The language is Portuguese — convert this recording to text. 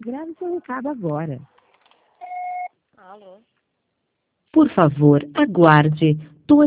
Grave seu recado agora. Alô? Por favor, aguarde.